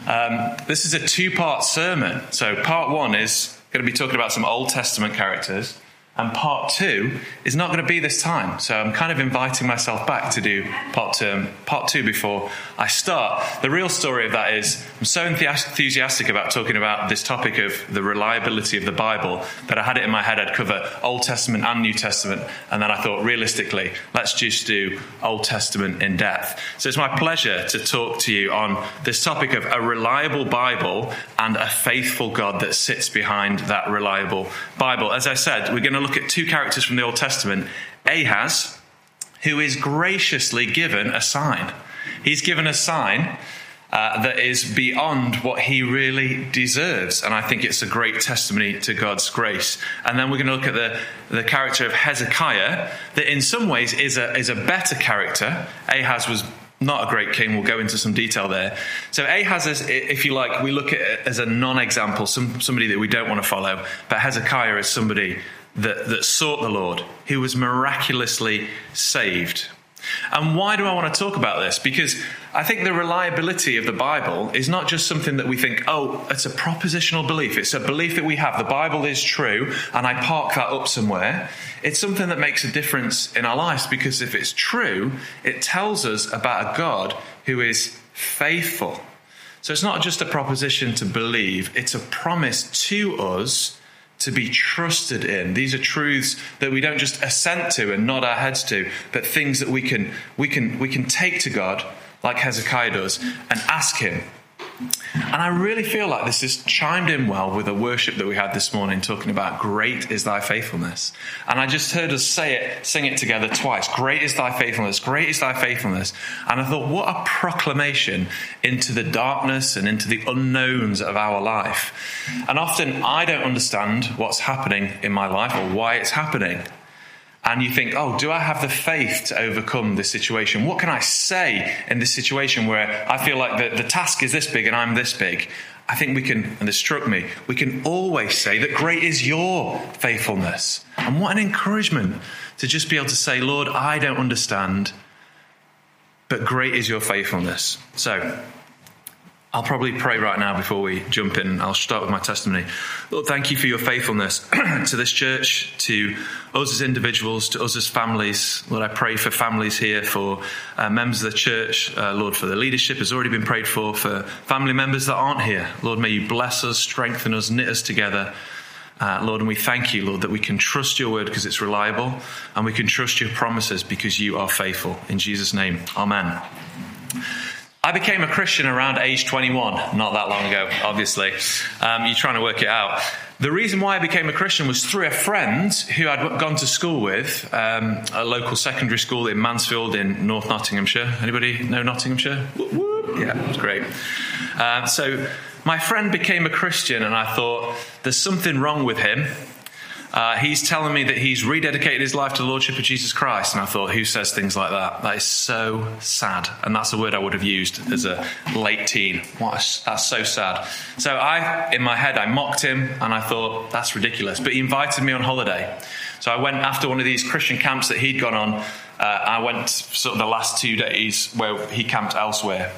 This is a two-part sermon. So part one is going to be talking about some Old Testament characters, and part two is not going to be this time. So I'm kind of inviting myself back to do part two before I start. The real story of that is I'm so enthusiastic about talking about this topic of the reliability of the Bible that I had it in my head I'd cover Old Testament and New Testament, and then I thought, realistically, let's just do Old Testament in depth. So it's my pleasure to talk to you on this topic of a reliable Bible and a faithful God that sits behind that reliable Bible. As I said, we're going to look at two characters from the Old Testament. Ahaz, who is graciously given a sign. He's given a sign that is beyond what he really deserves. And I think it's a great testimony to God's grace. And then we're going to look at the character of Hezekiah, that in some ways is a better character. Ahaz was not a great king. We'll go into some detail there. So Ahaz is, if you like, we look at it as a non-example, somebody that we don't want to follow. But Hezekiah is somebody that sought the Lord, who was miraculously saved. And why do I want to talk about this? Because I think the reliability of the Bible is not just something that we think, oh, it's a propositional belief. It's a belief that we have. The Bible is true, and I park that up somewhere. It's something that makes a difference in our lives, because if it's true, it tells us about a God who is faithful. So it's not just a proposition to believe, it's a promise to us to be trusted in. These are truths that we don't just assent to and nod our heads to, but things that we can take to God, like Hezekiah does, and ask him. And I really feel like this has chimed in well with the worship that we had this morning, talking about great is thy faithfulness. And I just heard us sing it together twice. Great is thy faithfulness, great is thy faithfulness. And I thought, what a proclamation into the darkness and into the unknowns of our life. And often I don't understand what's happening in my life or why it's happening. And you think, oh, do I have the faith to overcome this situation? What can I say in this situation where I feel like the task is this big and I'm this big? I think we can, and this struck me, we can always say that great is your faithfulness. And what an encouragement to just be able to say, Lord, I don't understand, but great is your faithfulness. So I'll probably pray right now before we jump in. I'll start with my testimony. Lord, thank you for your faithfulness to this church, to us as individuals, to us as families. Lord, I pray for families here, for members of the church. Lord, for the leadership has already been prayed for family members that aren't here. Lord, may you bless us, strengthen us, knit us together. Lord, and we thank you, Lord, that we can trust your word because it's reliable, and we can trust your promises because you are faithful. In Jesus' name, amen. I became a Christian around age 21, not that long ago, obviously. You're trying to work it out. The reason why I became a Christian was through a friend who I'd gone to school with, a local secondary school in Mansfield in North Nottinghamshire. Anybody know Nottinghamshire? Whoop, whoop. Yeah, it was great. So my friend became a Christian, and I thought, there's something wrong with him. He's telling me that he's rededicated his life to the Lordship of Jesus Christ. And I thought, who says things like that? That is so sad. And that's a word I would have used as a late teen. That's so sad. So in my head, I mocked him and I thought, that's ridiculous. But he invited me on holiday. So I went after one of these Christian camps that he'd gone on. I went sort of the last 2 days where he camped elsewhere.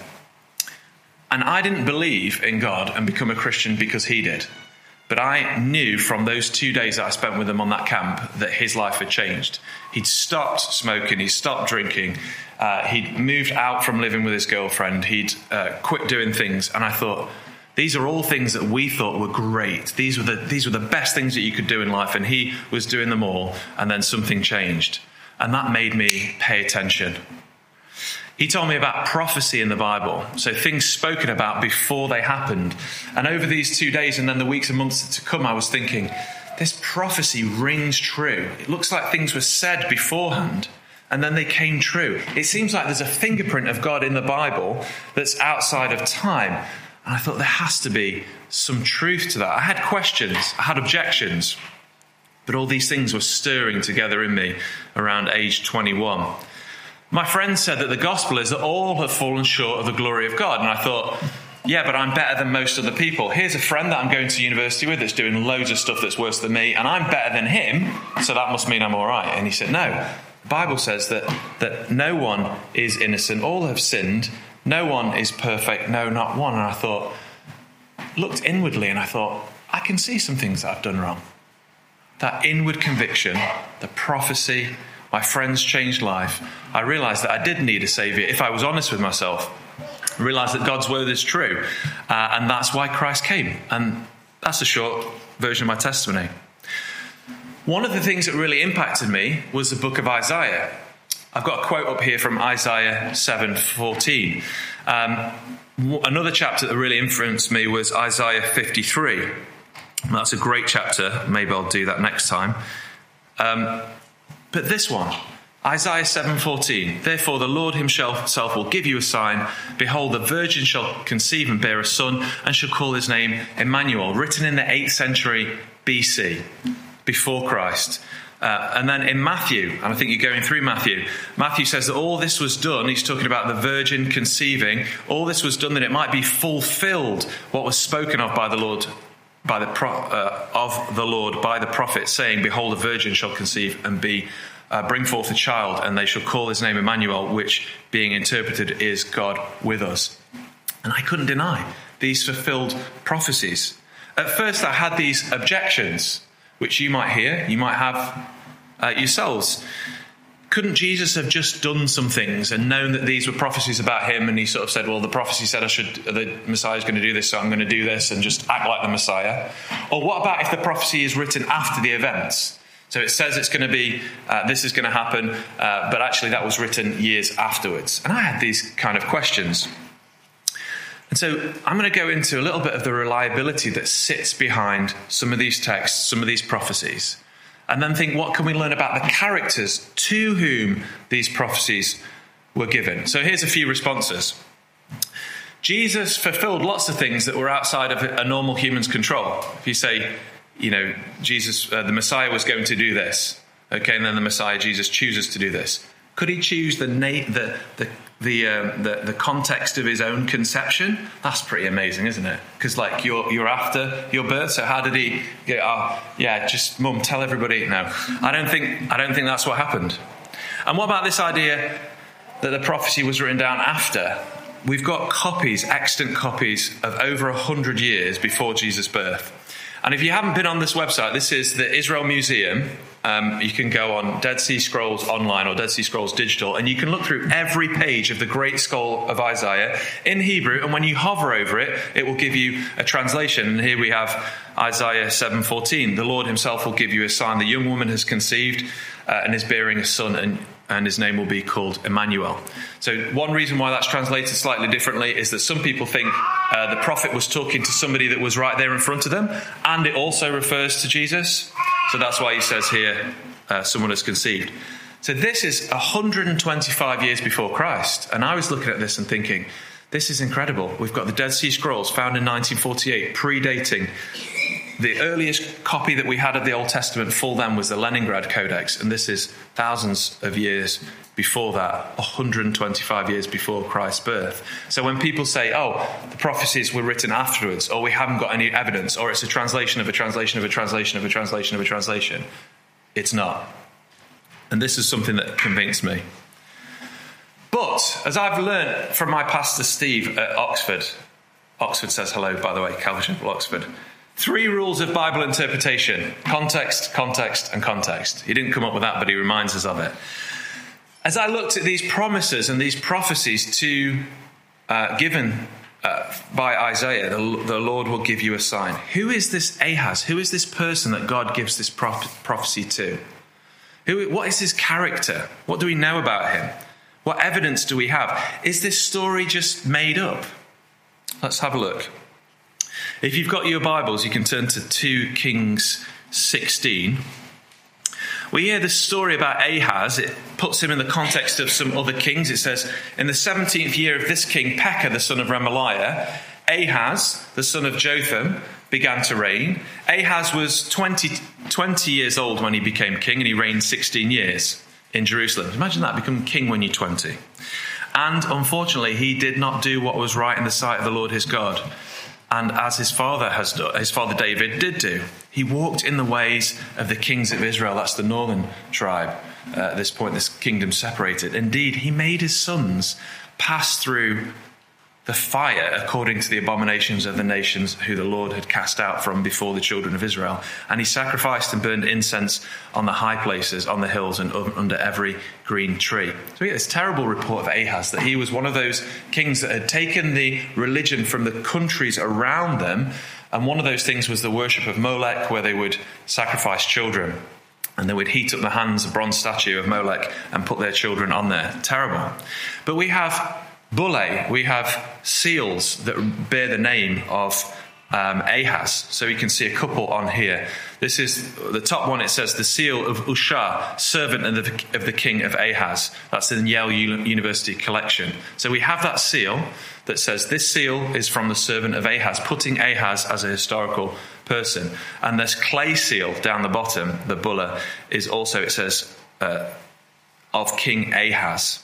And I didn't believe in God and become a Christian because he did. But I knew from those 2 days that I spent with him on that camp that his life had changed. He'd stopped smoking, he'd stopped drinking, he'd moved out from living with his girlfriend, he'd quit doing things. And I thought, these are all things that we thought were great. These were the best things that you could do in life, and he was doing them all, and then something changed. And that made me pay attention. He told me about prophecy in the Bible, so things spoken about before they happened. And over these 2 days and then the weeks and months to come, I was thinking, this prophecy rings true. It looks like things were said beforehand, and then they came true. It seems like there's a fingerprint of God in the Bible that's outside of time. And I thought there has to be some truth to that. I had questions, I had objections, but all these things were stirring together in me around age 21. My friend said that the gospel is that all have fallen short of the glory of God. And I thought, yeah, but I'm better than most other people. Here's a friend that I'm going to university with that's doing loads of stuff that's worse than me, and I'm better than him, so that must mean I'm all right. And he said, no, the Bible says that no one is innocent. All have sinned. No one is perfect, no, not one. And I looked inwardly and I thought, I can see some things that I've done wrong. That inward conviction, the prophecy, my friend's changed life. I realised that I did need a saviour. If I was honest with myself, I realised that God's word is true. And that's why Christ came. And that's a short version of my testimony. One of the things that really impacted me was the book of Isaiah. I've got a quote up here from Isaiah 7:14. Another chapter that really influenced me was Isaiah 53. That's a great chapter. Maybe I'll do that next time. But this one, Isaiah 7:14. Therefore the Lord himself will give you a sign. Behold, the virgin shall conceive and bear a son, and shall call his name Emmanuel. Written in the 8th century BC, before Christ. And then in Matthew, and I think you're going through Matthew, Matthew says that all this was done, he's talking about the virgin conceiving, all this was done that it might be fulfilled what was spoken of by the Lord, by the prophet, saying, behold, a virgin shall conceive and bring forth a child, and they shall call his name Emmanuel, which being interpreted is God with us. And I couldn't deny these fulfilled prophecies. At first I had these objections, which you might hear, you might have yourselves. Couldn't Jesus have just done some things and known that these were prophecies about him, and he sort of said, well, the prophecy said the Messiah is going to do this, so I'm going to do this, and just act like the Messiah? Or what about if the prophecy is written after the events? So it says it's going to be, this is going to happen, but actually that was written years afterwards. And I had these kind of questions. And so I'm going to go into a little bit of the reliability that sits behind some of these texts, some of these prophecies, and then think, what can we learn about the characters to whom these prophecies were given? So here's a few responses. Jesus fulfilled lots of things that were outside of a normal human's control. If you say, Jesus, the Messiah was going to do this, okay, and then the Messiah, Jesus, chooses to do this. Could he choose the context of his own conception? That's pretty amazing, isn't it? Because you're after your birth, so how did he get? Just mum, tell everybody. No, I don't think that's what happened. And what about this idea that the prophecy was written down after? We've got copies, extant copies of over 100 years before Jesus' birth. And if you haven't been on this website, this is the Israel Museum. You can go on Dead Sea Scrolls online or Dead Sea Scrolls Digital, and you can look through every page of the Great Scroll of Isaiah in Hebrew. And when you hover over it, it will give you a translation. And here we have Isaiah 7:14. The Lord himself will give you a sign. The young woman has conceived and is bearing a son, and his name will be called Emmanuel. So one reason why that's translated slightly differently is that some people think the prophet was talking to somebody that was right there in front of them, and it also refers to Jesus. So that's why he says here, someone has conceived. So this is 125 years before Christ. And I was looking at this and thinking, this is incredible. We've got the Dead Sea Scrolls found in 1948, predating. The earliest copy that we had of the Old Testament full then was the Leningrad Codex, and this is thousands of years before that, 125 years before Christ's birth. So when people say, the prophecies were written afterwards, or we haven't got any evidence, or it's a translation of a translation of a translation of a translation of a translation, it's not. And this is something that convinced me. But as I've learned from my pastor Steve at Oxford says hello, by the way, Calvary Chapel, Oxford. 3 rules of Bible interpretation: context, context, and context. He didn't come up with that, but he reminds us of it. As I looked at these promises and these prophecies given by Isaiah, the Lord will give you a sign. Who is this Ahaz? Who is this person that God gives this prophecy to? What is his character? What do we know about him? What evidence do we have? Is this story just made up? Let's have a look. If you've got your Bibles, you can turn to 2 Kings 16. We hear this story about Ahaz. It puts him in the context of some other kings. It says, in the 17th year of this king, Pekah, the son of Remaliah, Ahaz, the son of Jotham, began to reign. Ahaz was 20 years old when he became king, and he reigned 16 years in Jerusalem. Imagine that, become king when you're 20. And unfortunately, he did not do what was right in the sight of the Lord his God. And as his father has done, his father David did do, he walked in the ways of the kings of Israel. That's the northern tribe. At this point, this kingdom separated. Indeed, he made his sons pass through the fire according to the abominations of the nations who the Lord had cast out from before the children of Israel. And he sacrificed and burned incense on the high places, on the hills, and under every green tree. So we get this terrible report of Ahaz, that he was one of those kings that had taken the religion from the countries around them. And one of those things was the worship of Molech, where they would sacrifice children. And they would heat up the hands, a bronze statue of Molech, and put their children on there. Terrible. But we have bullae, we have seals that bear the name of Ahaz. So you can see a couple on here. This is the top one. It says the seal of Ushah, servant of the king of Ahaz. That's in Yale University collection. So we have that seal that says this seal is from the servant of Ahaz, putting Ahaz as a historical person. And this clay seal down the bottom, the bulla, is also, it says, of King Ahaz.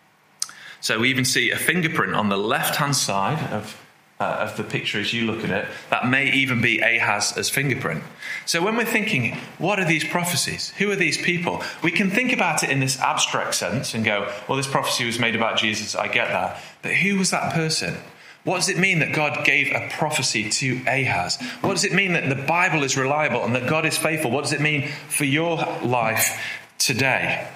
So we even see a fingerprint on the left-hand side of the picture as you look at it. That may even be Ahaz's fingerprint. So when we're thinking, what are these prophecies? Who are these people? We can think about it in this abstract sense and go, well, this prophecy was made about Jesus. I get that. But who was that person? What does it mean that God gave a prophecy to Ahaz? What does it mean that the Bible is reliable and that God is faithful? What does it mean for your life today?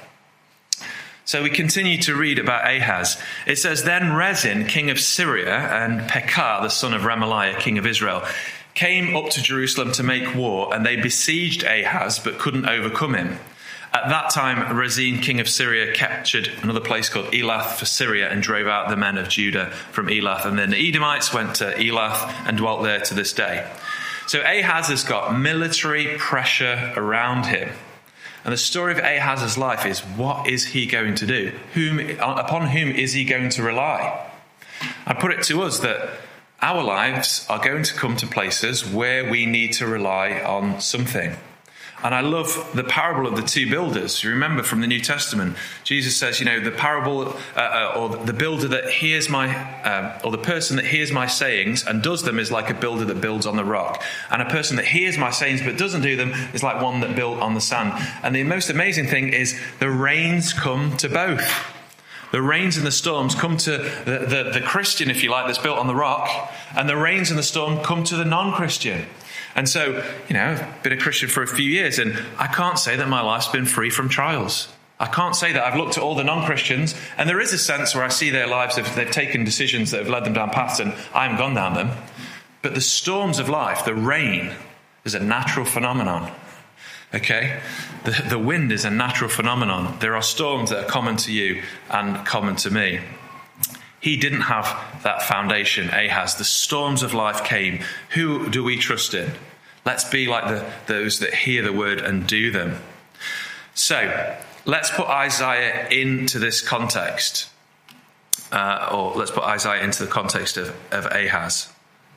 So we continue to read about Ahaz. It says, then Rezin, king of Syria, and Pekah, the son of Remaliah, king of Israel, came up to Jerusalem to make war, and they besieged Ahaz, but couldn't overcome him. At that time, Rezin, king of Syria, captured another place called Elath for Syria and drove out the men of Judah from Elath. And then the Edomites went to Elath and dwelt there to this day. So Ahaz has got military pressure around him. And the story of Ahaz's life is, what is he going to do? Upon whom is he going to rely? I put it to us that our lives are going to come to places where we need to rely on something. And I love the parable of the two builders. You remember from the New Testament, Jesus says, the parable or the builder that hears or the person that hears my sayings and does them is like a builder that builds on the rock. And a person that hears my sayings but doesn't do them is like one that built on the sand. And the most amazing thing is the rains come to both. The rains and the storms come to the Christian, if you like, that's built on the rock. And the rains and the storm come to the non-Christian. And so, I've been a Christian for a few years, and I can't say that my life's been free from trials. I can't say that I've looked at all the non-Christians, and there is a sense where I see their lives, they've taken decisions that have led them down paths, and I haven't gone down them. But the storms of life, the rain, is a natural phenomenon. Okay? The wind is a natural phenomenon. There are storms that are common to you and common to me. He didn't have that foundation, Ahaz. The storms of life came. Who do we trust in? Let's be like those that hear the word and do them. So, let's put Isaiah into this context. Or let's put Isaiah into the context of Ahaz.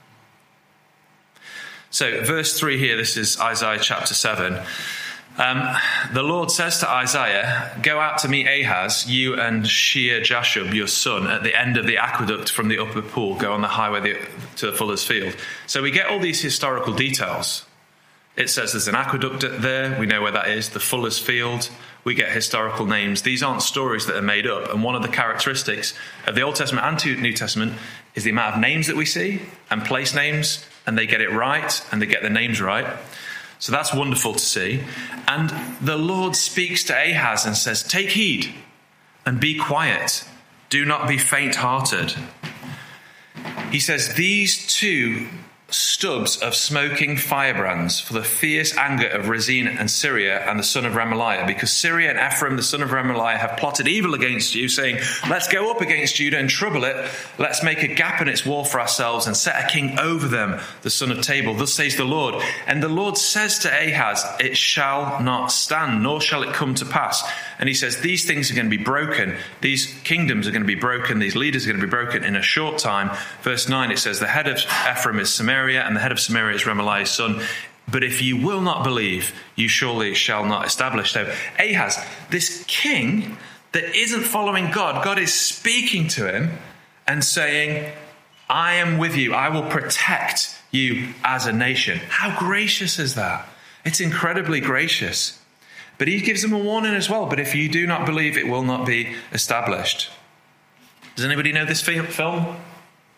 So, verse 3 here, this is Isaiah chapter 7. The Lord says to Isaiah, go out to meet Ahaz, you and Shear-Jashub, your son, at the end of the aqueduct from the upper pool, go on the highway to the fuller's field. So we get all these historical details. It says there's an aqueduct there. We know where that is, the fuller's field. We get historical names. These aren't stories that are made up. And one of the characteristics of the Old Testament and New Testament is the amount of names that we see and place names, and they get it right and they get the names right. So that's wonderful to see. And the Lord speaks to Ahaz and says, take heed and be quiet. Do not be faint-hearted. He says, these two stubs of smoking firebrands for the fierce anger of Rezin and Syria and the son of Remaliah, because Syria and Ephraim, the son of Remaliah, have plotted evil against you, saying, let's go up against Judah and trouble it. Let's make a gap in its wall for ourselves and set a king over them, the son of Tabal. Thus says the Lord. And the Lord says to Ahaz, it shall not stand, nor shall it come to pass. And he says, these things are going to be broken. These kingdoms are going to be broken. These leaders are going to be broken in a short time. Verse 9, it says, the head of Ephraim is Samaria, and the head of Samaria is Remaliah's son. But if you will not believe, you surely shall not establish. So Ahaz, this king that isn't following God, God is speaking to him and saying, I am with you. I will protect you as a nation. How gracious is that? It's incredibly gracious. But he gives them a warning as well. But if you do not believe, it will not be established. Does anybody know this film?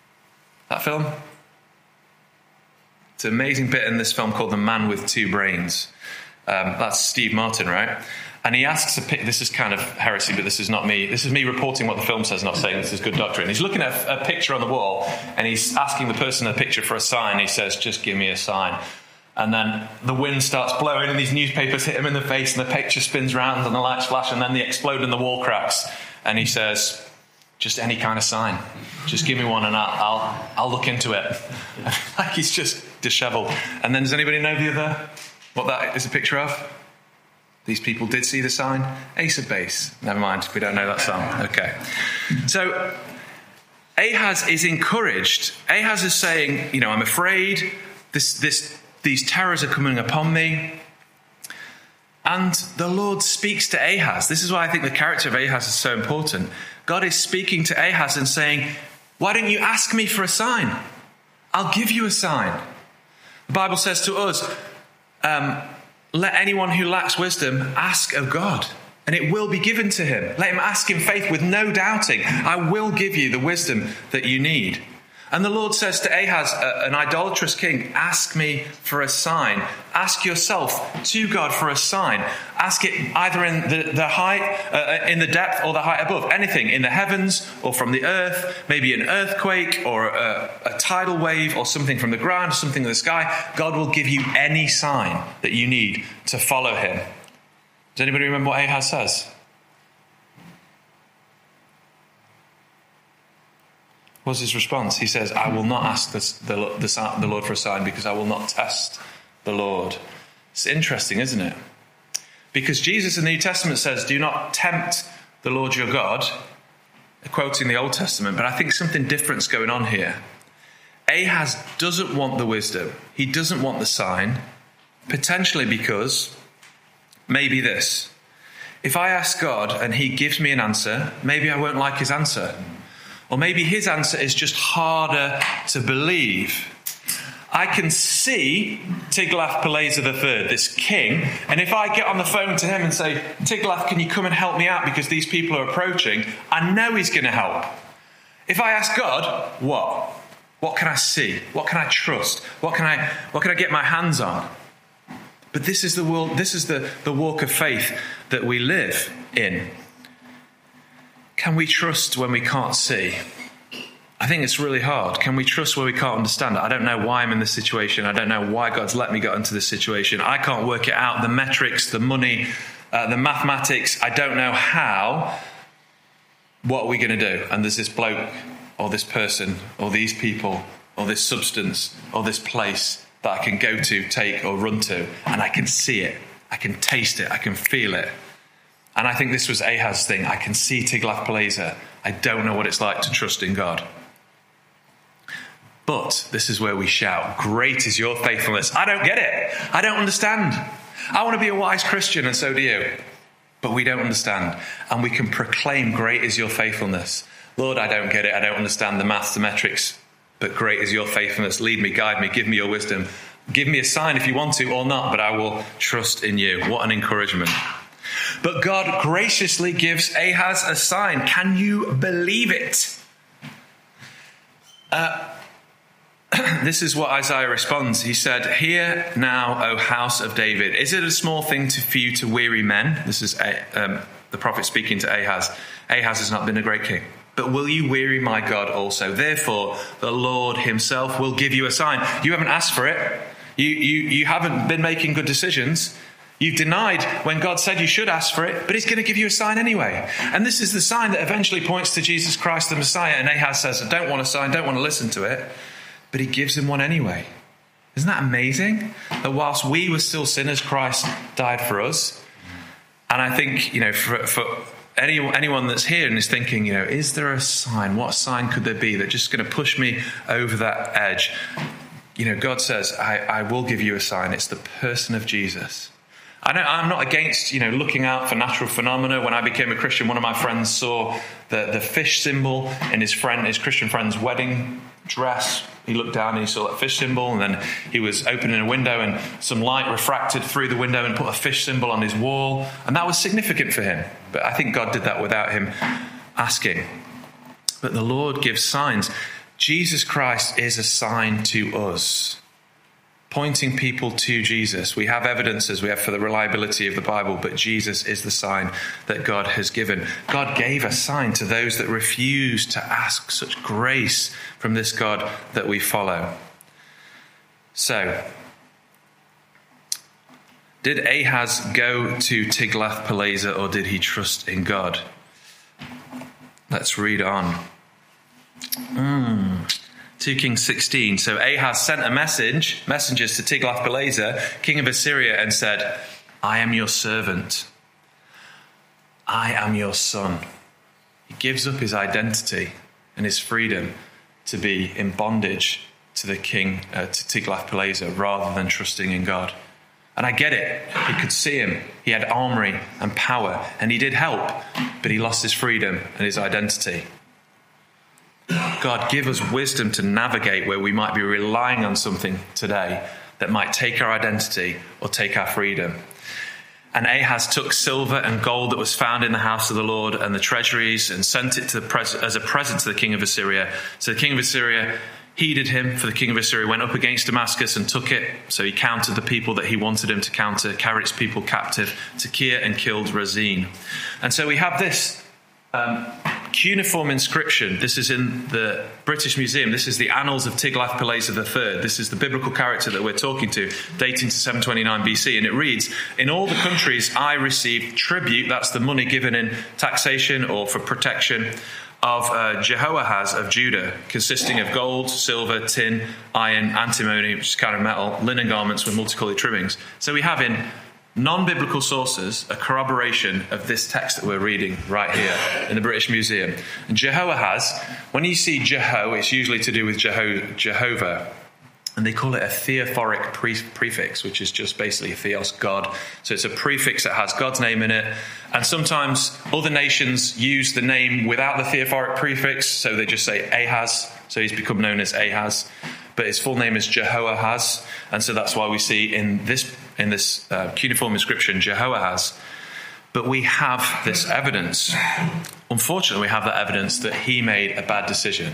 That film? It's an amazing bit in this film called The Man with Two Brains. That's Steve Martin, right? And he asks this is kind of heresy, but this is not me. This is me reporting what the film says, not saying this is good doctrine. He's looking at a picture on the wall, and he's asking the person in the picture for a sign. He says, just give me a sign. And then the wind starts blowing, and these newspapers hit him in the face, and the picture spins round, and the lights flash, and then they explode, and the wall cracks. And he says, just any kind of sign. Just give me one, and I'll look into it. Like he's just disheveled. And then does anybody know what that is a picture of? These people did see the sign. Ace of Base. Never mind, we don't know that song. Okay. So Ahaz is encouraged. Ahaz is saying, I'm afraid these terrors are coming upon me. And the Lord speaks to Ahaz. This is why I think the character of Ahaz is so important. God is speaking to Ahaz and saying, why don't you ask me for a sign? I'll give you a sign. The Bible says to us, let anyone who lacks wisdom ask of God, and it will be given to him. Let him ask in faith with no doubting. I will give you the wisdom that you need. And the Lord says to Ahaz, an idolatrous king, ask me for a sign. Ask yourself to God for a sign. Ask it either in the height, in the depth or the height above. Anything in the heavens or from the earth, maybe an earthquake or a tidal wave or something from the ground, something in the sky. God will give you any sign that you need to follow him. Does anybody remember what Ahaz says? What's his response? He says, I will not ask the Lord for a sign because I will not test the Lord. It's interesting, isn't it? Because Jesus in the New Testament says, do not tempt the Lord your God, quoting the Old Testament, but I think something different's going on here. Ahaz doesn't want the wisdom. He doesn't want the sign, potentially because maybe this. If I ask God and he gives me an answer, maybe I won't like his answer. Or maybe his answer is just harder to believe. I can see Tiglath-Pileser III, this king, and if I get on the phone to him and say, Tiglath, can you come and help me out because these people are approaching? I know he's going to help. If I ask God, what? What can I see? What can I trust? What can I get my hands on? But this is the world. This is the walk of faith that we live in. Can we trust when we can't see? I think it's really hard. Can we trust where we can't understand it? I don't know why I'm in this situation. I don't know why God's let me get into this situation. I can't work it out. The metrics, the money, the mathematics. I don't know how. What are we going to do? And there's this bloke or this person or these people or this substance or this place that I can go to, take or run to. And I can see it. I can taste it. I can feel it. And I think this was Ahaz's thing. I can see Tiglath-Pileser. I don't know what it's like to trust in God. But this is where we shout, great is your faithfulness. I don't get it. I don't understand. I want to be a wise Christian, and so do you. But we don't understand. And we can proclaim, great is your faithfulness. Lord, I don't get it. I don't understand the maths, the metrics. But great is your faithfulness. Lead me, guide me, give me your wisdom. Give me a sign if you want to or not, but I will trust in you. What an encouragement. But God graciously gives Ahaz a sign. Can you believe it? This is what Isaiah responds. He said, hear now, O house of David. Is it a small thing for you to weary men? This is the prophet speaking to Ahaz. Ahaz has not been a great king. But will you weary my God also? Therefore, the Lord himself will give you a sign. You haven't asked for it. You haven't been making good decisions. You've denied when God said you should ask for it, but he's going to give you a sign anyway. And this is the sign that eventually points to Jesus Christ, the Messiah. And Ahaz says, I don't want a sign, don't want to listen to it. But he gives him one anyway. Isn't that amazing? That whilst we were still sinners, Christ died for us. And I think, for anyone that's here and is thinking, is there a sign? What sign could there be that's just going to push me over that edge? God says, I will give you a sign. It's the person of Jesus. I'm not against, looking out for natural phenomena. When I became a Christian, one of my friends saw the fish symbol in his Christian friend's wedding dress. He looked down and he saw that fish symbol, and then he was opening a window and some light refracted through the window and put a fish symbol on his wall. And that was significant for him. But I think God did that without him asking. But the Lord gives signs. Jesus Christ is a sign to us, pointing people to Jesus. We have evidences we have for the reliability of the Bible, but Jesus is the sign that God has given. God gave a sign to those that refuse to ask such grace from this God that we follow. So, did Ahaz go to Tiglath-Pileser, or did he trust in God? Let's read on. 2 Kings 16. So Ahaz sent messengers to Tiglath-Pileser, king of Assyria, and said, I am your servant. I am your son. He gives up his identity and his freedom to be in bondage to the king, to Tiglath-Pileser, rather than trusting in God. And I get it. He could see him. He had armory and power, and he did help, but he lost his freedom and his identity. God, give us wisdom to navigate where we might be relying on something today that might take our identity or take our freedom. And Ahaz took silver and gold that was found in the house of the Lord and the treasuries and sent it as a present to the king of Assyria. So the king of Assyria heeded him, for the king of Assyria went up against Damascus and took it. So he countered the people that he wanted him to counter, carried his people captive to Kir, and killed Rezin. And so we have this cuneiform inscription. This is in the British Museum. This is the Annals of Tiglath-Pileser III. This is the biblical character that we're talking to, dating to 729 BC. And it reads, in all the countries I received tribute, that's the money given in taxation or for protection, of Jehoahaz of Judah, consisting of gold, silver, tin, iron, antimony, which is kind of metal, linen garments with multicolored trimmings. So we have in non-biblical sources a corroboration of this text that we're reading right here in the British Museum. And Jehoahaz, when you see Jeho, it's usually to do with Jehovah. And they call it a theophoric prefix, which is just basically theos, God. So it's a prefix that has God's name in it. And sometimes other nations use the name without the theophoric prefix, so they just say Ahaz. So he's become known as Ahaz. But his full name is Jehoahaz. And so that's why we see in this cuneiform inscription, Jehoahaz. But we have this evidence. Unfortunately, we have that evidence that he made a bad decision.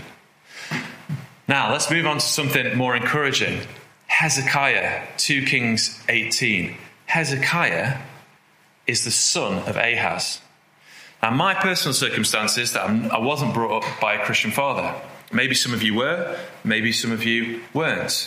Now, let's move on to something more encouraging. Hezekiah, 2 Kings 18. Hezekiah is the son of Ahaz. Now, my personal circumstance is that I wasn't brought up by a Christian father. Maybe some of you were, maybe some of you weren't.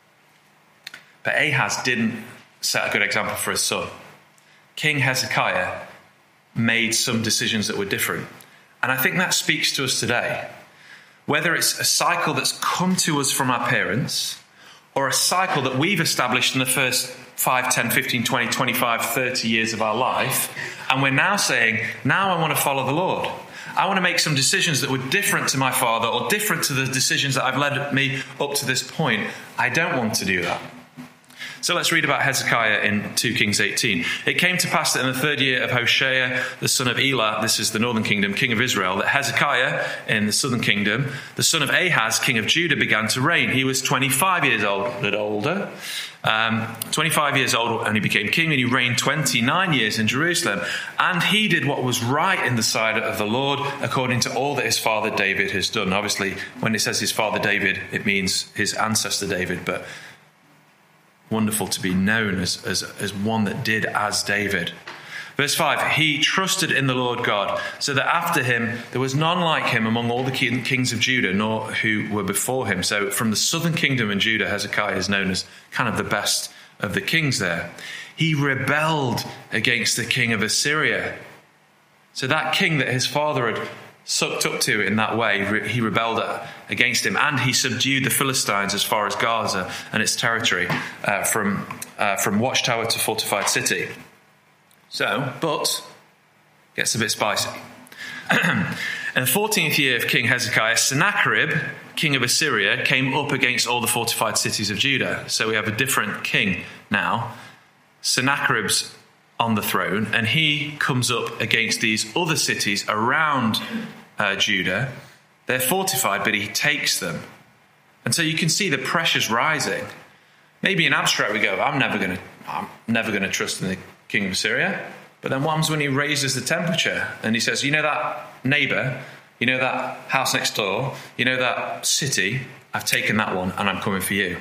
But Ahaz didn't set a good example for his son. King Hezekiah made some decisions that were different. And I think that speaks to us today. Whether it's a cycle that's come to us from our parents, or a cycle that we've established in the first 5, 10, 15, 20, 25, 30 years of our life, and we're now saying, now I want to follow the Lord. I want to make some decisions that were different to my father, or different to the decisions that have led me up to this point. I don't want to do that. So let's read about Hezekiah in 2 Kings 18. It came to pass that in the 3rd year of Hoshea, the son of Elah, this is the northern kingdom, king of Israel, that Hezekiah in the southern kingdom, the son of Ahaz, king of Judah, began to reign. He was 25 years old, a bit older, 25 years old, and he became king, and he reigned 29 years in Jerusalem. And he did what was right in the sight of the Lord, according to all that his father David has done. Obviously, when it says his father David, it means his ancestor David, but wonderful to be known as one that did as David. Verse 5, he trusted in the Lord God, so that after him there was none like him among all the kings of Judah, nor who were before him. So from the southern kingdom in Judah, Hezekiah is known as kind of the best of the kings there. He rebelled against the king of Assyria. So that king that his father had sucked up to in that way, he rebelled against him, and he subdued the Philistines as far as Gaza and its territory, from watchtower to fortified city. So, but gets a bit spicy. In the 14th year of King Hezekiah, Sennacherib, king of Assyria, came up against all the fortified cities of Judah. So we have a different king now. Sennacherib's on the throne, and he comes up against these other cities around Judah. They're fortified, but he takes them. And so you can see the pressure's rising. Maybe in abstract we go, I'm never going to trust in the king of Assyria. But then what happens when he raises the temperature and he says, you know that neighbor, You know that house next door? You know that city? I've taken that one and I'm coming for you.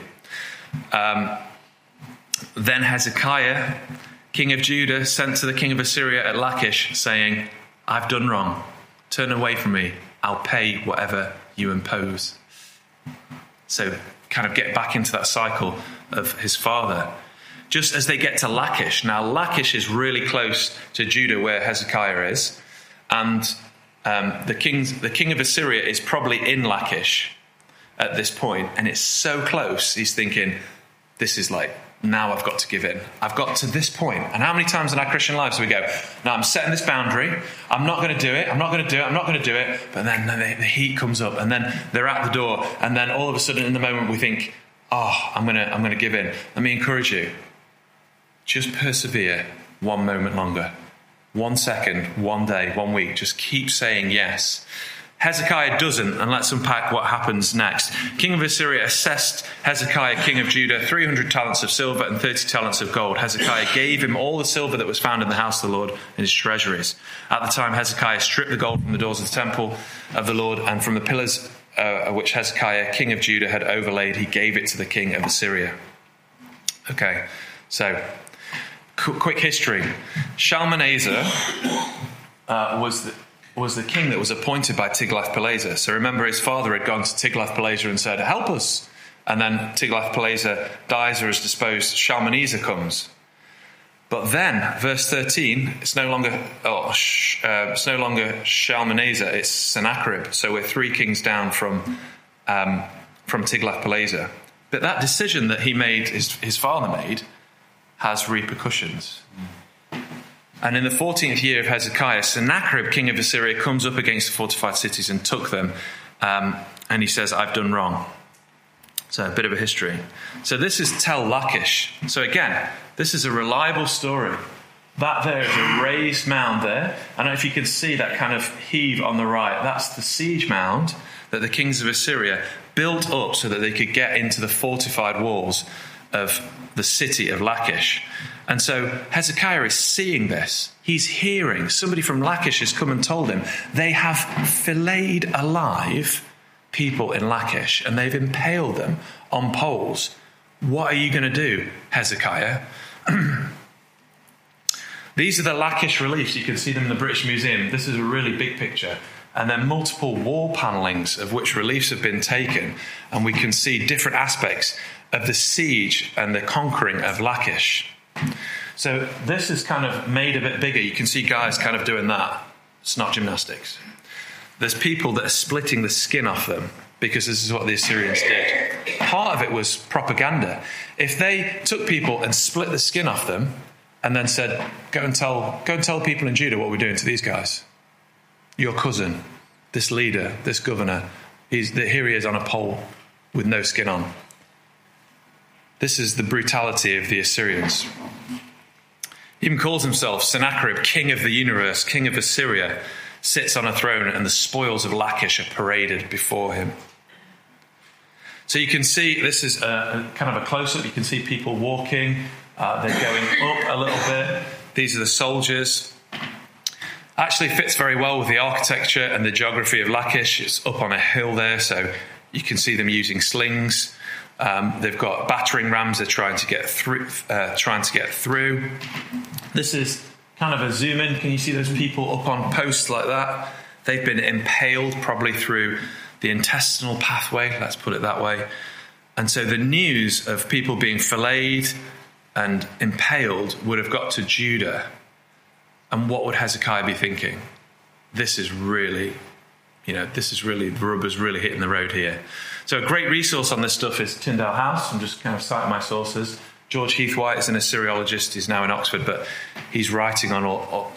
Then Hezekiah, king of Judah, sent to the king of Assyria at Lachish, saying, I've done wrong. Turn away from me. I'll pay whatever you impose. So kind of get back into that cycle of his father. Just as they get to Lachish. Now, Lachish is really close to Judah, where Hezekiah is. And the king of Assyria is probably in Lachish at this point. And it's so close, he's thinking, this is like, now I've got to give in. I've got to this point. And how many times in our Christian lives do we go, no, I'm setting this boundary. I'm not going to do it. I'm not going to do it. I'm not going to do it. But then the heat comes up and then they're at the door. And then all of a sudden in the moment we think, I'm going to give in. Let me encourage you. Just persevere one moment longer. 1 second, 1 day, 1 week. Just keep saying yes. Hezekiah doesn't, and let's unpack what happens next. King of Assyria assessed Hezekiah, king of Judah, 300 talents of silver and 30 talents of gold. Hezekiah gave him all the silver that was found in the house of the Lord in his treasuries. At the time, Hezekiah stripped the gold from the doors of the temple of the Lord, and from the pillars which Hezekiah, king of Judah, had overlaid, he gave it to the king of Assyria. Okay, so quick history. Shalmaneser was the king that was appointed by Tiglath-Pileser. So remember, his father had gone to Tiglath-Pileser and said, help us. And then Tiglath-Pileser dies or is disposed. Shalmaneser comes. But then, verse 13, it's no longer Shalmaneser, it's Sennacherib. So we're 3 kings down from Tiglath-Pileser. But that decision that he made, his father made, has repercussions. And in the 14th year of Hezekiah, Sennacherib, king of Assyria, comes up against the fortified cities and took them. And he says, I've done wrong. So a bit of a history. So this is Tel Lachish. So again, this is a reliable story. That there is a raised mound there. I don't know if you can see that kind of heave on the right. That's the siege mound that the kings of Assyria built up so that they could get into the fortified walls of the city of Lachish. And so Hezekiah is seeing this. He's hearing. Somebody from Lachish has come and told him they have filleted alive people in Lachish and they've impaled them on poles. What are you going to do, Hezekiah? These are the Lachish reliefs. You can see them in the British Museum. This is a really big picture. And then multiple wall panellings of which reliefs have been taken. And we can see different aspects of the siege and the conquering of Lachish. So this is kind of made a bit bigger. You can see guys kind of doing that. It's not gymnastics. There's people that are splitting the skin off them because this is what the Assyrians did. Part of it was propaganda. If they took people and split the skin off them and then said, go and tell people in Judah what we're doing to these guys. Your cousin, this leader, this governor, here he is on a pole with no skin on. This is the brutality of the Assyrians. He even calls himself Sennacherib, king of the universe, king of Assyria, sits on a throne and the spoils of Lachish are paraded before him. So you can see, this is a kind of a close-up. You can see people walking. They're going up a little bit. These are the soldiers. Actually fits very well with the architecture and the geography of Lachish. It's up on a hill there, so you can see them using slings. They've got battering rams they're trying to get through. This is kind of a zoom in. Can you see those people up on posts like that? They've been impaled probably through the intestinal pathway, let's put it that way. And so the news of people being filleted and impaled would have got to Judah. And what would Hezekiah be thinking? This is really, the rubber's really hitting the road here. So a great resource on this stuff is Tyndale House. I'm just kind of citing my sources. George Heath-White is an Assyriologist. He's now in Oxford, but he's writing on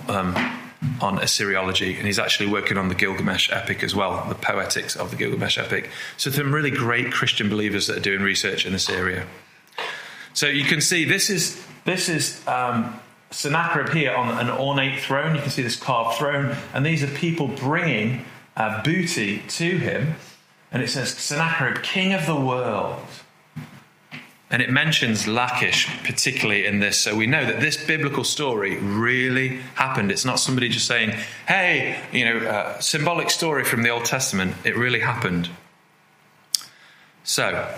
Assyriology, and he's actually working on the Gilgamesh epic as well, the poetics of the Gilgamesh epic. So some really great Christian believers that are doing research in this area. So you can see this is Sennacherib here on an ornate throne. You can see this carved throne, and these are people bringing booty to him. And it says, Sennacherib, king of the world. And it mentions Lachish particularly in this. So we know that this biblical story really happened. It's not somebody just saying, hey, symbolic story from the Old Testament. It really happened. So,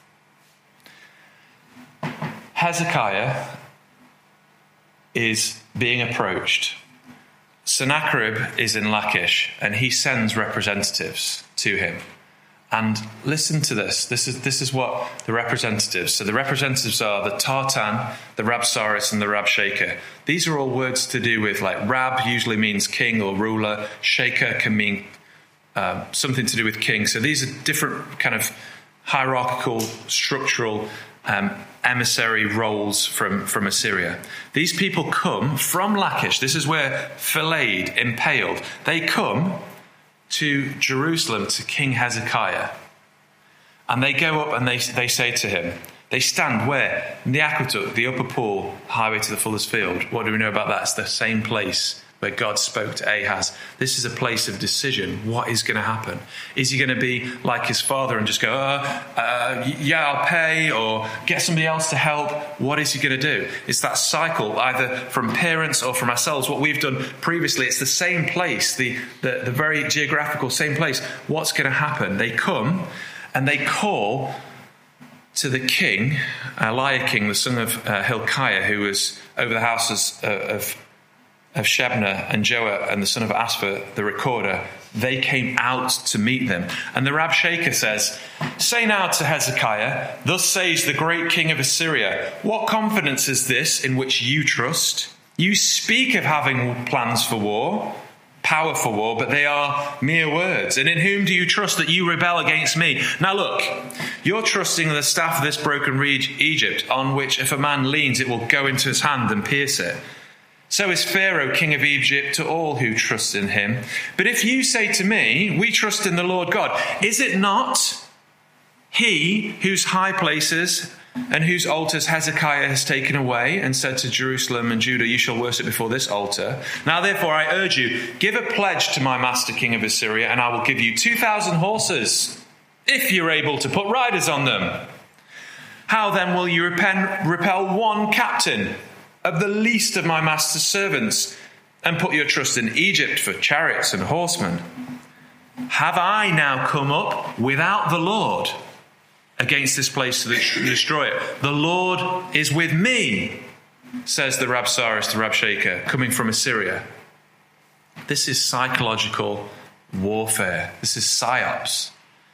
Hezekiah is being approached. Sennacherib is in Lachish, and he sends representatives to him. And listen to this. This is what the representatives. So the representatives are the Tartan, the Rabsaris, and the Rabshakeh. These are all words to do with, like, Rab usually means king or ruler. Shaker can mean something to do with king. So these are different kind of hierarchical, structural emissary roles from Assyria. These people come from Lachish. This is where filleted, impaled. They come to Jerusalem, to King Hezekiah. And they go up and they say to him, they stand where? In the aqueduct, the upper pool, highway to the fuller's field. What do we know about that? It's the same place where God spoke to Ahaz. This is a place of decision. What is going to happen? Is he going to be like his father and just go, yeah, I'll pay, or get somebody else to help? What is he going to do? It's that cycle, either from parents or from ourselves. What we've done previously, it's the same place, the very geographical same place. What's going to happen? They come and they call to the king, Eliakim, the son of Hilkiah, who was over the houses of Shebna and Joah and the son of Asphur, the recorder. They came out to meet them. And the Rabshakeh says, say now to Hezekiah, thus says the great king of Assyria, what confidence is this in which you trust? You speak of having plans for war, power for war, but they are mere words. And in whom do you trust that you rebel against me? Now look, you're trusting the staff of this broken reed, Egypt, on which if a man leans, it will go into his hand and pierce it. So is Pharaoh, king of Egypt, to all who trust in him. But if you say to me, we trust in the Lord God, is it not he whose high places and whose altars Hezekiah has taken away and said to Jerusalem and Judah, you shall worship before this altar? Now therefore I urge you, give a pledge to my master king of Assyria, and I will give you 2,000 horses, if you're able to put riders on them. How then will you repel one captain of the least of my master's servants, and put your trust in Egypt for chariots and horsemen? Have I now come up without the Lord against this place to destroy it? The Lord is with me, says the Rabsaris, the Rabshakeh, coming from Assyria. This is psychological warfare. This is psyops.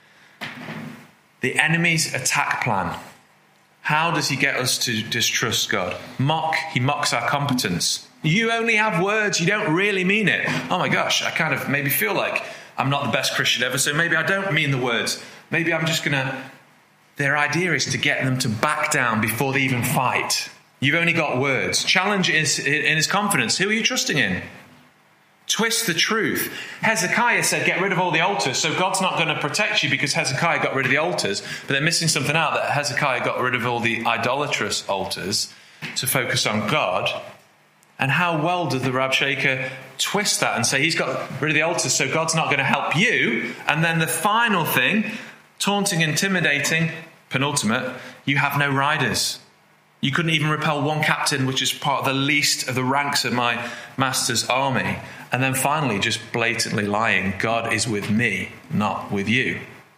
The enemy's attack plan. How does he get us to distrust God? He mocks our competence. You only have words, you don't really mean it. Oh my gosh, I kind of maybe feel like I'm not the best Christian ever, so maybe I don't mean the words. Maybe I'm just going to... Their idea is to get them to back down before they even fight. You've only got words. Challenge is in his confidence. Who are you trusting in? Twist the truth. Hezekiah said, get rid of all the altars. So God's not going to protect you because Hezekiah got rid of the altars. But they're missing something out, that Hezekiah got rid of all the idolatrous altars to focus on God. And how well did the Rabshakeh twist that and say he's got rid of the altars, so God's not going to help you. And then the final thing, taunting, intimidating, penultimate, you have no riders. You couldn't even repel one captain, which is part of the least of the ranks of my master's army. And then finally, just blatantly lying, God is with me, not with you.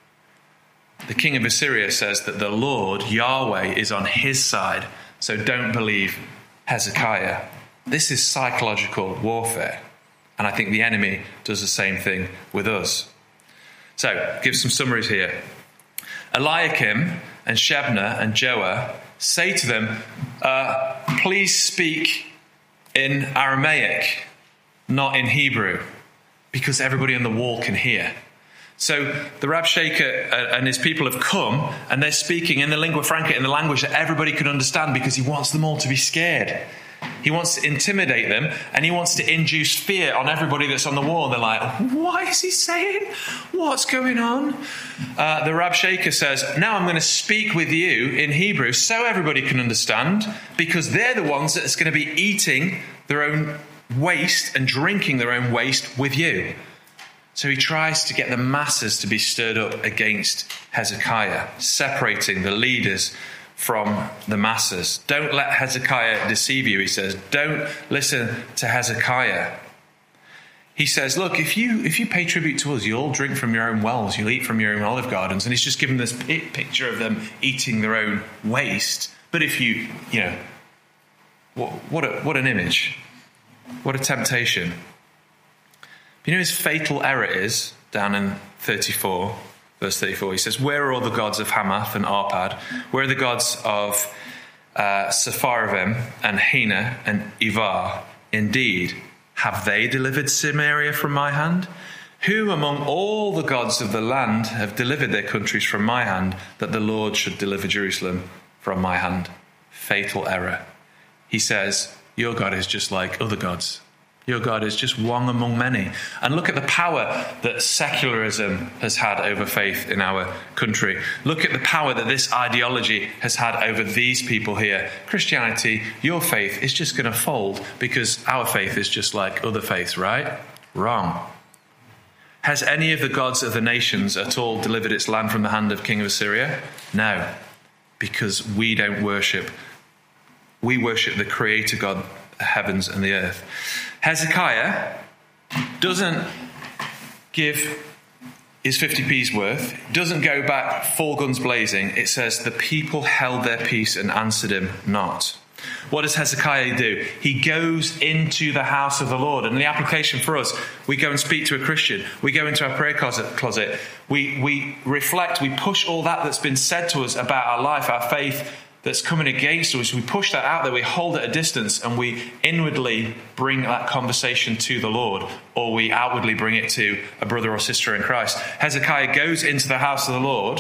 The king of Assyria says that the Lord, Yahweh, is on his side, so don't believe Hezekiah. This is psychological warfare. And I think the enemy does the same thing with us. So, give some summaries here. Eliakim and Shebna and Joah say to them, please speak in Aramaic, not in Hebrew, because everybody on the wall can hear. So the Rabshakeh and his people have come, and they're speaking in the lingua franca, in the language that everybody can understand, because he wants them all to be scared. He wants to intimidate them, and he wants to induce fear on everybody that's on the wall. They're like, what is he saying? What's going on? The Rabshakeh says, now I'm going to speak with you in Hebrew so everybody can understand, because they're the ones that's going to be eating their own waste and drinking their own waste with you. So he tries to get the masses to be stirred up against Hezekiah, separating the leaders from the masses. Don't let Hezekiah deceive you, he says. Don't listen to Hezekiah. He says, look, if you pay tribute to us, you'll drink from your own wells, you'll eat from your own olive gardens. And he's just given this picture of them eating their own waste. But if what an image. What a temptation. You know his fatal error is, down in 34, verse 34, he says, where are all the gods of Hamath and Arpad? Where are the gods of Sepharvaim and Hena and Ivar? Indeed, have they delivered Samaria from my hand? Who among all the gods of the land have delivered their countries from my hand, that the Lord should deliver Jerusalem from my hand? Fatal error. He says, your God is just like other gods. Your God is just one among many. And look at the power that secularism has had over faith in our country. Look at the power that this ideology has had over these people here. Christianity, your faith is just going to fold because our faith is just like other faiths, right? Wrong. Has any of the gods of the nations at all delivered its land from the hand of King of Assyria? No, because we don't worship. We worship the Creator God, the heavens and the earth. Hezekiah doesn't give his 50p's worth, doesn't go back full guns blazing. It says the people held their peace and answered him not. What does Hezekiah do? He goes into the house of the Lord. And the application for us, we go and speak to a Christian. We go into our prayer closet. We reflect, we push all that's been said to us about our life, our faith, that's coming against us. We push that out there, we hold it at a distance, and we inwardly bring that conversation to the Lord, or we outwardly bring it to a brother or sister in Christ. Hezekiah goes into the house of the Lord,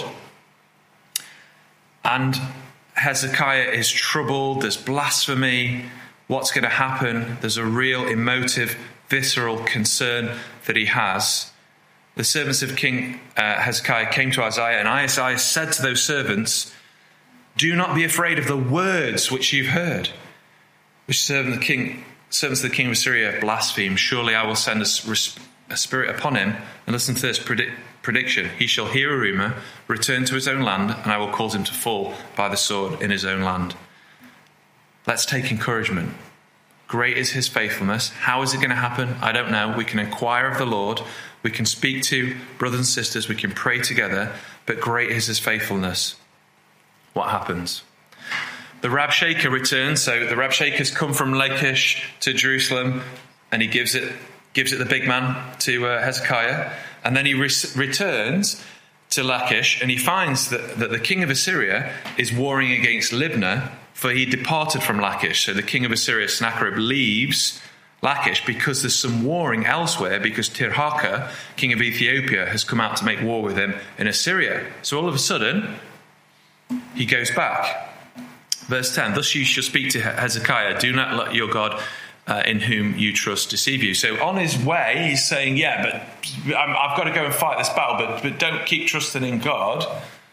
and Hezekiah is troubled. There's blasphemy. What's going to happen? There's a real emotive, visceral concern that he has. The servants of King Hezekiah came to Isaiah, and Isaiah said to those servants, do not be afraid of the words which you've heard, which servants of the king of Assyria blaspheme. Surely I will send a spirit upon him. And listen to this prediction. He shall hear a rumour, return to his own land, and I will cause him to fall by the sword in his own land. Let's take encouragement. Great is his faithfulness. How is it going to happen? I don't know. We can inquire of the Lord. We can speak to brothers and sisters. We can pray together. But great is his faithfulness. What happens? The Rabshakeh returns. So the Rabshakeh's come from Lachish to Jerusalem, and he gives it the big man to Hezekiah. And then he returns to Lachish, and he finds that the king of Assyria is warring against Libnah, for he departed from Lachish. So the king of Assyria, Sennacherib, leaves Lachish because there's some warring elsewhere, because Tirhakah, king of Ethiopia, has come out to make war with him in Assyria. So all of a sudden, he goes back. Verse 10, thus you shall speak to Hezekiah, do not let your God in whom you trust deceive you. So on his way, he's saying, but I've got to go and fight this battle, but don't keep trusting in God.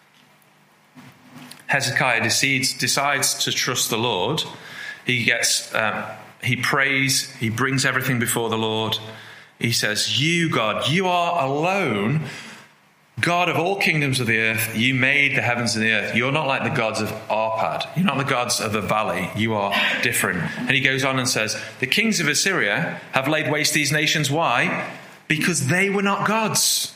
Hezekiah decides to trust the Lord. He prays, he brings everything before the Lord. He says, you, God, you are alone, God of all kingdoms of the earth. You made the heavens and the earth. You're not like the gods of Arpad. You're not the gods of the valley. You are different. And he goes on and says, the kings of Assyria have laid waste these nations. Why? Because they were not gods.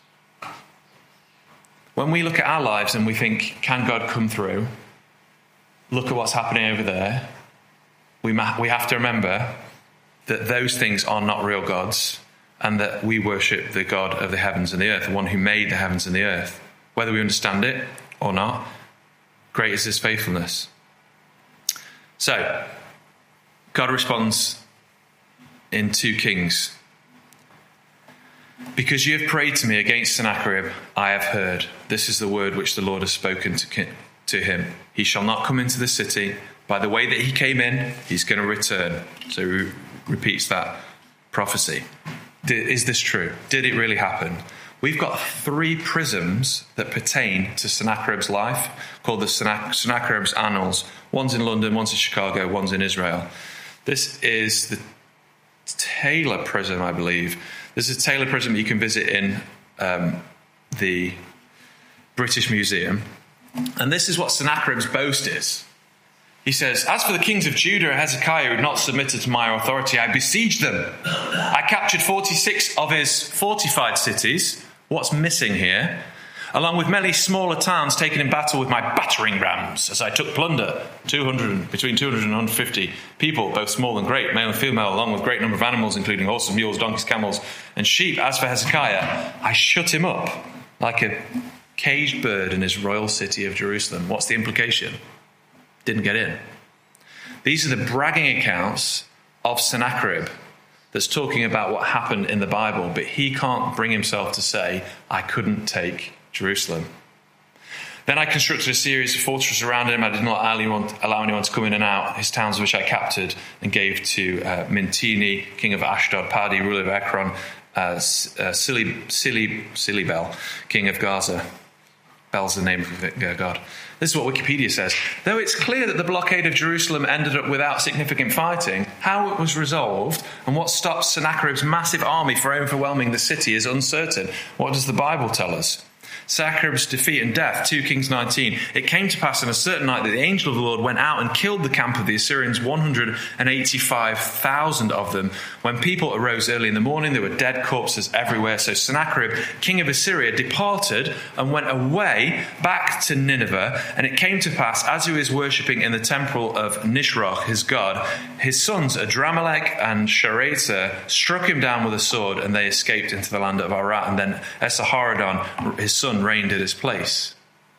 When we look at our lives and we think, can God come through? Look at what's happening over there. We have to remember that those things are not real gods, and that we worship the God of the heavens and the earth, the one who made the heavens and the earth. Whether we understand it or not, great is his faithfulness. So, God responds in 2 Kings. Because you have prayed to me against Sennacherib, I have heard. This is the word which the Lord has spoken to him. He shall not come into the city. By the way that he came in, he's going to return. So he repeats that prophecy. Is this true? Did it really happen? We've got 3 prisms that pertain to Sennacherib's life, called the Sennacherib's Annals. One's in London, one's in Chicago, one's in Israel. This is the Taylor Prism, I believe. This is a Taylor Prism that you can visit in the British Museum. And this is what Sennacherib's boast is. He says, as for the kings of Judah and Hezekiah who had not submitted to my authority, I besieged them. I captured 46 of his fortified cities. What's missing here? Along with many smaller towns taken in battle with my battering rams, as I took plunder, between 200 and 150 people, both small and great, male and female, along with a great number of animals, including horses, mules, donkeys, camels, and sheep. As for Hezekiah, I shut him up like a caged bird in his royal city of Jerusalem. What's the implication? Didn't get in. These are the bragging accounts of Sennacherib that's talking about what happened in the Bible, but he can't bring himself to say, I couldn't take Jerusalem. Then I constructed a series of fortresses around him. I did not allow anyone to come in and out. His towns which I captured and gave to Mintini, king of Ashdod, Padi, ruler of Ekron, Silibel, king of Gaza. Bel's the name of God. This is what Wikipedia says. Though it's clear that the blockade of Jerusalem ended up without significant fighting, how it was resolved and what stopped Sennacherib's massive army from overwhelming the city is uncertain. What does the Bible tell us? Sennacherib's defeat and death, 2 Kings 19. It came to pass on a certain night that the angel of the Lord went out and killed the camp of the Assyrians, 185,000 of them. When people arose early in the morning, there were dead corpses everywhere. So Sennacherib, king of Assyria, departed and went away back to Nineveh. And it came to pass, as he was worshipping in the temple of Nisroch, his god, his sons Adramelech and Sharezer struck him down with a sword, and they escaped into the land of Arat. And then Esarhaddon, his son, reigned at his place.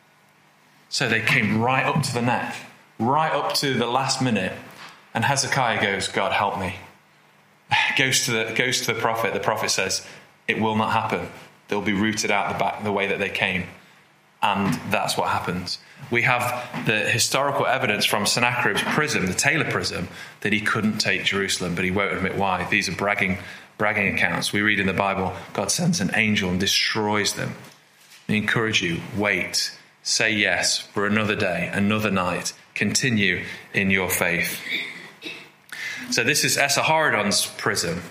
So they came right up to the neck, right up to the last minute, and Hezekiah goes, God help me. Goes to the prophet. The prophet says, it will not happen. They'll be rooted out the way that they came. And that's what happens. We have the historical evidence from Sennacherib's prism, the Taylor prism, that he couldn't take Jerusalem, but he won't admit why. These are bragging accounts. We read in the Bible, God sends an angel and destroys them. I encourage you, wait, say yes for another day, another night. Continue in your faith. So this is Esarhaddon's prism.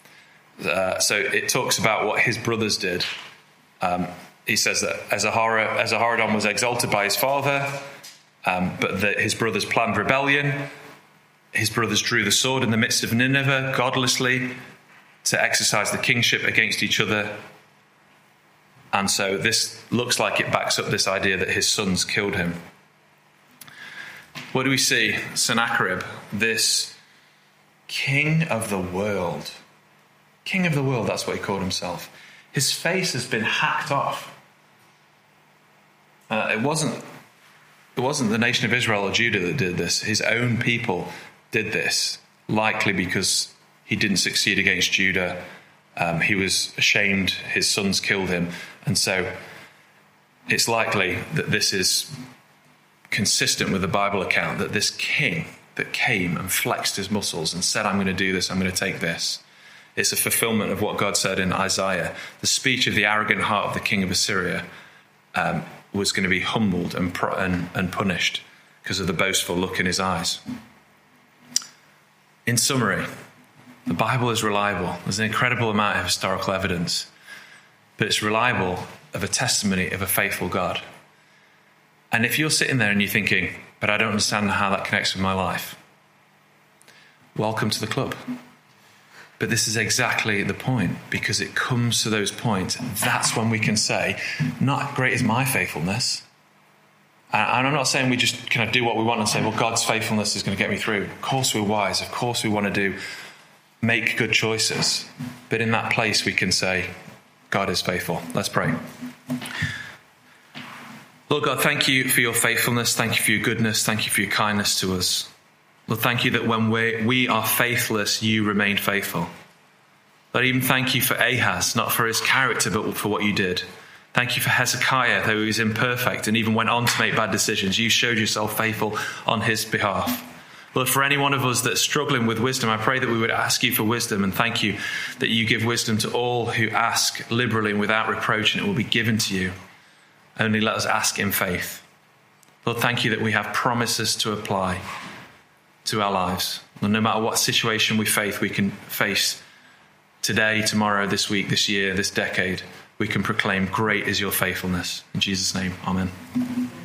So it talks about what his brothers did. He says that Esarhaddon was exalted by his father, but that his brothers planned rebellion. His brothers drew the sword in the midst of Nineveh, godlessly, to exercise the kingship against each other. And so this looks like it backs up this idea that his sons killed him. What do we see? Sennacherib, this king of the world. King of the world, that's what he called himself. His face has been hacked off. It wasn't the nation of Israel or Judah that did this. His own people did this, likely because he didn't succeed against Judah. He was ashamed his sons killed him. And so it's likely that this is consistent with the Bible account, that this king that came and flexed his muscles and said, I'm going to do this, I'm going to take this. It's a fulfillment of what God said in Isaiah. The speech of the arrogant heart of the king of Assyria was going to be humbled and punished because of the boastful look in his eyes. In summary, the Bible is reliable. There's an incredible amount of historical evidence, but it's reliable of a testimony of a faithful God. And if you're sitting there and you're thinking, but I don't understand how that connects with my life, welcome to the club. But this is exactly the point, because it comes to those points. That's when we can say, not great is my faithfulness. And I'm not saying we just kind of do what we want and say, well, God's faithfulness is going to get me through. Of course we're wise. Of course we want to make good choices. But in that place we can say, God is faithful. Let's pray. Lord God, thank you for your faithfulness. Thank you for your goodness. Thank you for your kindness to us. Lord, thank you that when we are faithless, you remain faithful. Lord, even thank you for Ahaz, not for his character, but for what you did. Thank you for Hezekiah, though he was imperfect and even went on to make bad decisions. You showed yourself faithful on his behalf. Lord, for any one of us that's struggling with wisdom, I pray that we would ask you for wisdom, and thank you that you give wisdom to all who ask liberally and without reproach, and it will be given to you. Only let us ask in faith. Lord, thank you that we have promises to apply to our lives. And no matter what situation we can face today, tomorrow, this week, this year, this decade, we can proclaim, great is your faithfulness. In Jesus' name, amen.